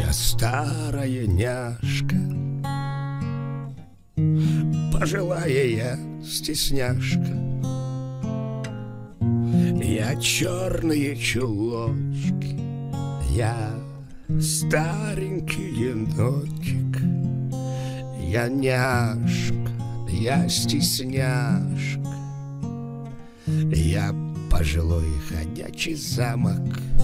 Я старая няшка, пожилая я стесняшка. Я черные чулочки, я старенький енотик. Я няшка, я стесняшка, я пожилой ходячий замок.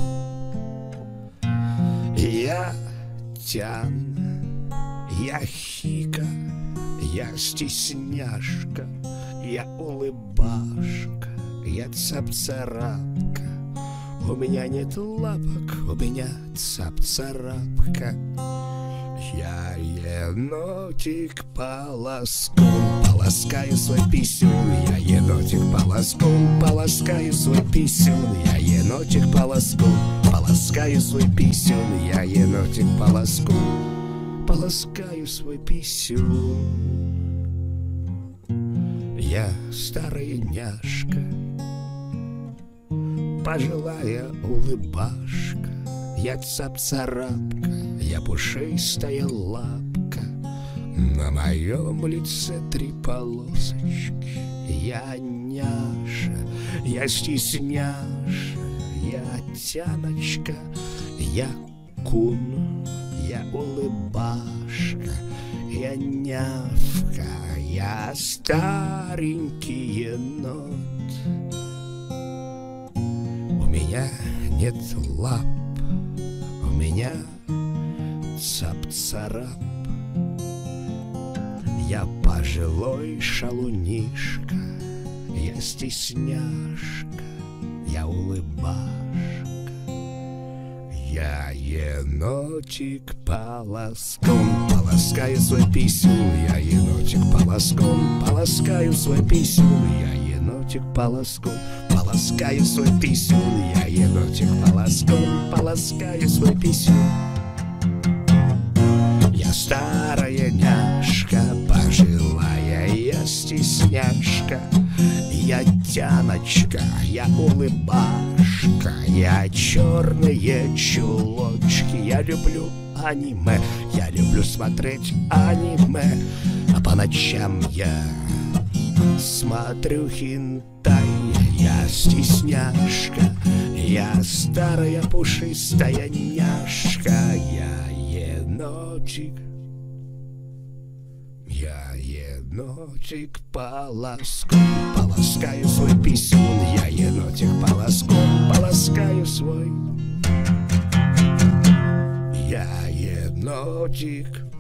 Я Тян, я Хика, я стесняшка, я улыбашка, я цап-царапка. У меня нет лапок, у меня цап-царапка. Я енотик полоском, полоскаю свой писюн. Я енотик полоском, полоскаю свой писюн. Я енотик полоском, полоскаю свой писюн. Я енотик полоском, полоскаю свой писюн. Я старая няшка, пожилая улыбашка. Я цап-царапка, я пушистая лапка. На моем лице 3 полосочки. Я няша, я стесняша, я тяночка, я кун, я улыбашка, я нявка, я старенький енот. У меня нет лап, у меня цап-царап. Я пожилой шалунишка, я стесняшка, я улыбашка. Я енотик полоском, полоскаю свой писюн. Я енотик полоском, полоскаю свой писюн. Я енотик полоском, полоскаю свой писюн. Я енотик полоском, полоскаю свой писюн. Я старая няшка, пожилая я стесняшка. Я тяночка, я улыбашка, я черные чулочки. Я люблю аниме, я люблю смотреть аниме. А по ночам я смотрю хентай. Я стесняшка, я старая пушистая няшка. Я енотик, я енотик полоском, полоскаю свой писюн. Я енотик полоском, полоскаю свой. Я енотик